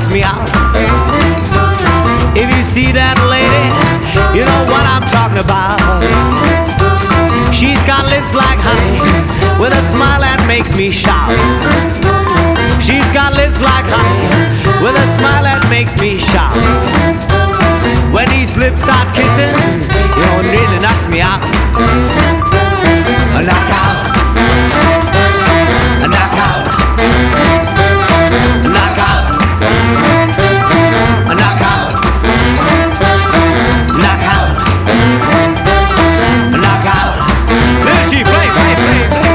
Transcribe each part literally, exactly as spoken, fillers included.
knocks me out. If you see that lady, you know what I'm talking about. She's got lips like honey, with a smile that makes me shout. She's got lips like honey, with a smile that makes me shout. When these lips start kissing, you know it really knocks me out. A knockout, a knockout, a knockout, a knockout, knockout, a knockout. Little G, play, play, play, play.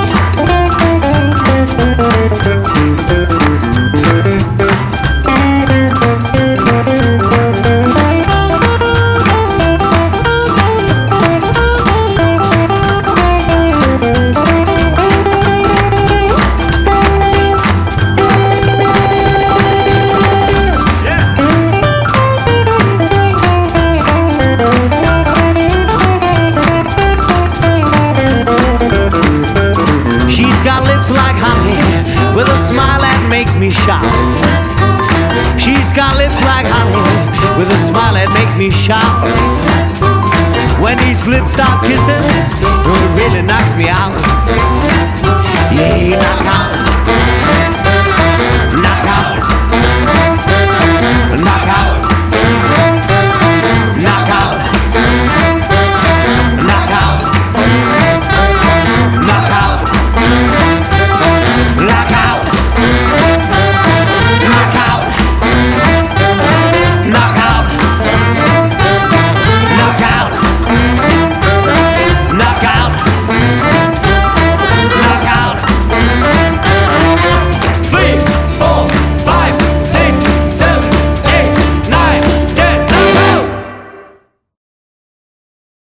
She's got lips like honey, with a smile that makes me shout. She's got lips like honey, with a smile that makes me shout. When these lips start kissing, it really knocks me out. Yeah, knock out.